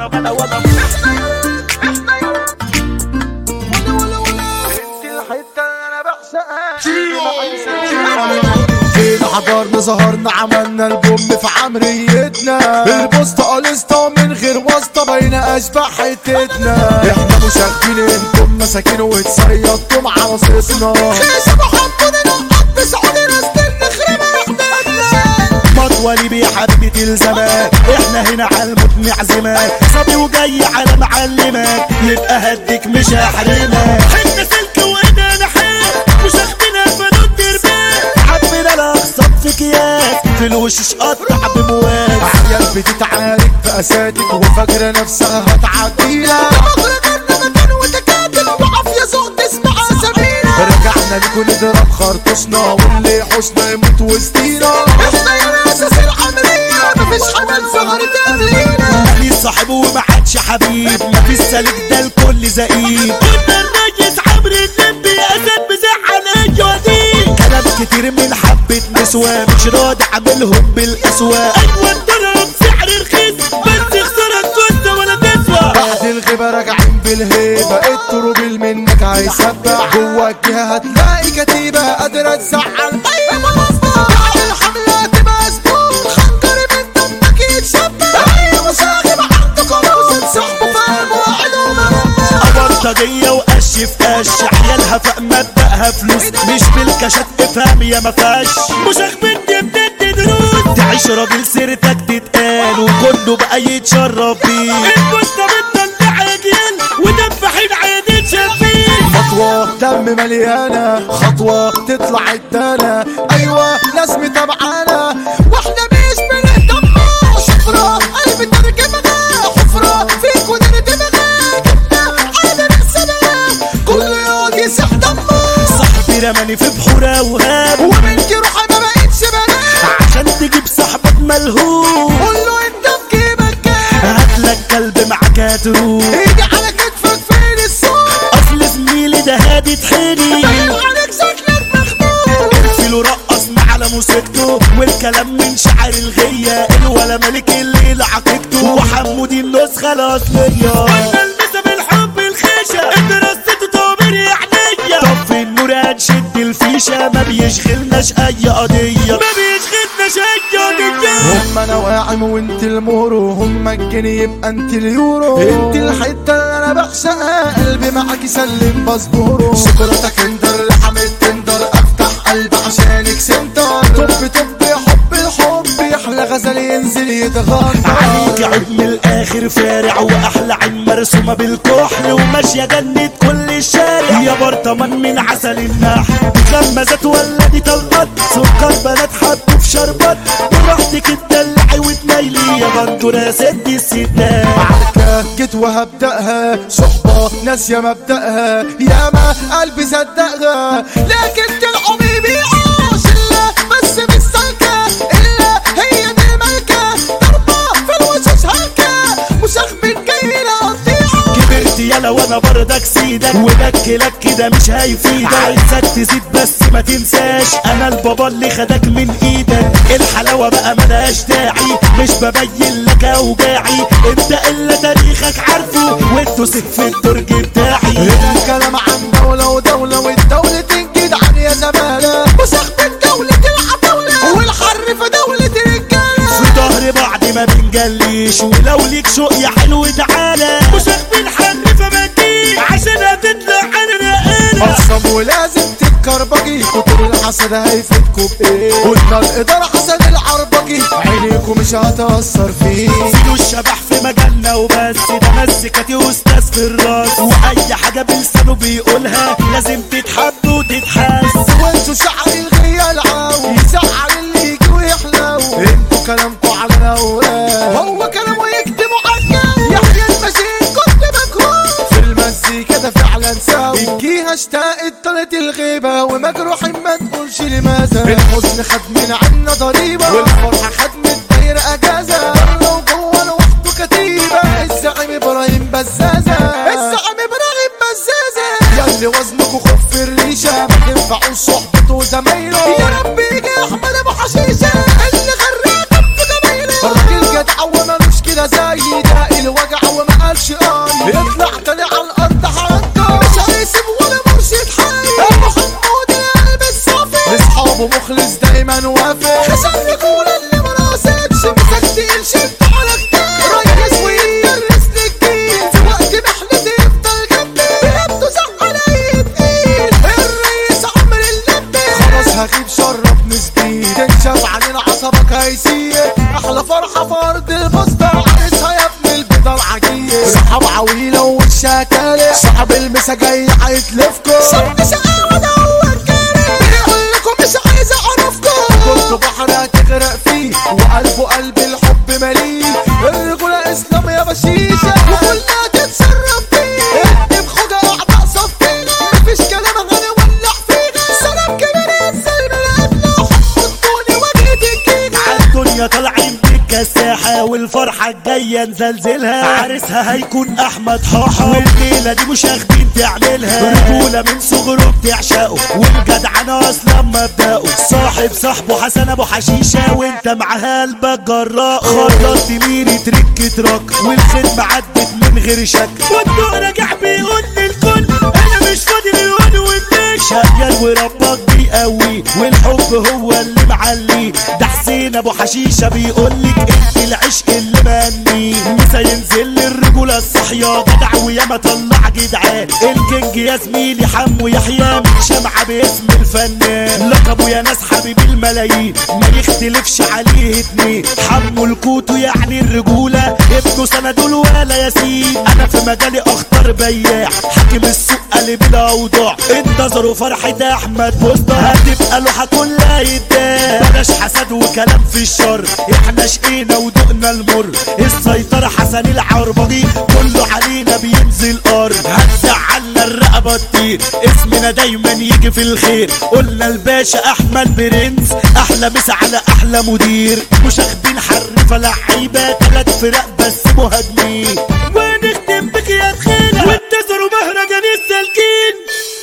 ولا جينا حضرنا ظهرنا عملنا البوم في عمريتنا، البوسطة قلسطة من غير واسطة باينة اشباح حتتنا. احنا مشاغبين انتم مساكين واتصيدتم على صيصنا، خيشة بحطنا نقط بسعودي ناس نخرب احدادنا. مطولي بحبة الزمان احنا هنا على الموت معزمات، صبي وجاي على معلمات يبقى هديك مش هحرمك. حنا سلك وايدينا حيل مش اخدنا فنود دربان، حبنا الاقساط في اكياس في الوشش قطع بمواس. عيال بتتعارك في اساتك وفاكرة نفسها هتعدينا، رجعنا لكم نضرب خرطوشنا واللي حوشنا يموت وسطينا. احنا يا ناس العملية مفيش حمل سهرة قبلينا، ماليش صاحب وما عادش حبيب، مفيش سالك ده الكل زقيب. كنا الريس عمرو الليمبي اسد بزعل ايوه كلام كتير من حبة نسوة مش راضي عاملهم بالاسوا. ايوه الضرب سعر رخيص بس خسارة كنت ولا تسوى. بعد الغيبة راجعين بالهيبة، التروبيل منك هيسبع جوا الجهة هتلاقي كتيبة قادرة تزعل اي مصدر. بعد الحملة تبقى اسبوع خنجر من دمك يتشبع، اي مشاغب عنده كروس انسحبوا في الموعد. بلطجية وقش في قش عيالها فوق مبدأها فلوس مش بالكشات افهم يا مفاش. مش اخبرني بتدي دروس تعيش راجل سيرتك تتقال وكله بقى يتشرف بيه. البوسطة بتطلع عجين ودبحين عينين شافين، خطوة دم مليانة خطوة تطلع الدانة. ايوه ناس متابعانا واحنا مش بنهتم، شفرة قلب ترجمنا حفرة فيك ونردمنا جبنا عادة نفسنا كله يقعد يسح دمه. صاحبي رماني في بحورة وهاب ومنك روحي ما بقتش بنام، عشان تجيب صاحبك ملهوب قول له انت في جيبك كام، هاتلك كلب معاك هتروح ايدي على كتفك فين الصوت، اصل زميلي ده هادي طحيني باين عليك شكلك مخنوق. ارسله رقصنا على موسيقته والكلام من شعر الغية الولا ملك الليل عقيقته وحمود النسخة الأصلية. قلنا المسا بالحب الخيشة اترصته طابر يا عينيا، طب في النور هنشد الفيشة ما بيشغلناش أي قضية ما بيشغلناش أي قضية. هم انا واعم وانت المورو، هم الجنيه يبقى انت اليورو، انت الحته اللي انا بعشقها قلبي معاك يسلم باسبورو. شكرتك اندر لحمت تندر افتح قلبي عشانك سنتر، طب يا حب الحب يحلى غزل ينزل يتغنى عليك عيب من الاخر فارع واحلى عين مرسومه بالكحل وماشيه جنة كل الشارع يا برطمان من عسل النحل. خمزات ولا دي طلقات سكر بنات حطوا في شربات براحتك تدلعي وتميلي يا بندوره سد الستات. بعدك جيت وهبدأها صحبة ناسية مبدأها ياما قلبي صدقها، لكن طلعوا بيبيعوا شلة بس مش سالكة إلا هي دي الملكة ضربة في الوشوش هلكة مش أخبط جاي لقطيعة. كبرت يالا وانا برضك سيدك وبكلك كده مش هيفيدك، عايزك تزيد بس ما تنساش انا البابا اللي خدك من ايدك. الحلاوة بقى ملهاش داعي مش ببين لك اوجاعي، انت الا تاريخك عارفه وانتو في الدرج بتاعي. هنا الكلام عن دولة ودولة والدولة تنجد عن يا زمالة مش أخبط دولة العتاولة والحر في دولة الرجالة. في ظهر بعض ما بنجليش ولو ليك شوق يا حلو تعالى مش اخبط حر فبديك عشان هتطلع عن رقالة. أصم ولازم تتكربجي كتر الحسد هيفيدكوا بإيه، قلنا الإدارة حسد العربجي عينيكوا مش هتأثر فيه. سيدوا الشبح في مجالنا وبس ده مسكتي واستاذ في الراس واي حاجة بلسانه بيقولها لازم تتحب وتتحس. وانتوا شعر الغية العاو يزعل اللي يجي ويحلو، انتوا كلامكوا على نواه هو كلامه يكتبوا عالجو. يحيى المجيد كنت مجهول في المزيكا ده فعلا ساوي، الجيهة اشتاقت طلت الغيبة ومجروح ما تقولش لماذا. الحزن خد من عنا ضريبة والفرحة خد من الدايرة اجازة، لو جوه لوحده كتيبة الزعيم ابراهيم بزازة، الزعيم ابراهيم بزازة ياللي وزنكوا خف الريشة ما تنفعوش صحبته وزمايله. يا رب يجي احمد ابو حشيشة اللي غرقكم في جمايله، الراجل جدع ومالوش كده زي ده الوجع دايما وافق خسر رجولة اللي مناسبش مسكتين شد على كتير ريس ويدرس للجيل في وقت محنتي يفضل جنبي بيبدو زعل اي تقيل الرئيس عمر اللبي خلاص هغيب شرب نسبي تنشف عن عصبك هيسير احلى فرحة في ارض البسطة عرسها يا ابن البيضة العجية صحاب عويلة ووشها كالح صاحب المسا جاي هيتلفكوا صاحب شقاوة ده هو الكارم بيقول لكم مش عايز اعرفكم كنتوا بحر هتغرق فيه وقلبه قلب الحب مليء الرجولة اسلام يا بشيشة وكلها تتصرف فيه اكتب خوجة اعضاء صفينا مفيش كلام غني ولع فينا سلام كبير ينزل من قبله حطوني واجهة الجيجة عالدنيا طالعين بالكساحة والفرحة الجاية نزلزلها عرسها هيكون احمد حاحة والليلة دي مش اخدين تعملها رجولة من صغره بتعشقه والجدعنة اصلا مبدأه صاحب صاحبه حسن ابو حشيشة وانت معاها قلبك جراء خطط ميري ترك تراك والخدمة عدت من غير شك والضوء راجع بيقول للكل انا مش فاضي للون والنش شغال وربك بيقوي والحب هو اللي معلي ده حسين ابو حشيشة بيقولك انت العشق اللي مني مسا ينزل للرجولة الصحية جدع وياما طلع جدعان الكينج يا زميلي حمو يحيى من شمعة باسم الفنان لقبه يا ناس حبيب الملايين ما يختلفش عليه اتنين حمو الكوتو يعني الرجولة ابنه سندول ولا ياسين انا في مجالي اخطر بياع حاكم السوق قلب الاوضاع انتظروا فرحة احمد بوسطة هتبقى لوحة كلها يتباع بلاش حسد وكلام في الشر احنا شقينا ودقنا المر السيطرة حسن العربجي كله علينا بينزل ارض هتزعلنا الرقبة تطير اسمنا دايما يجي في الخير قلنا الباشا احمد برنس احلى مسا على احلى مدير مش اخدين حرفة لعيبة 3 فرق بس مهاجمين ونختم بك يا تخينة وانتظروا مهرجان السالكين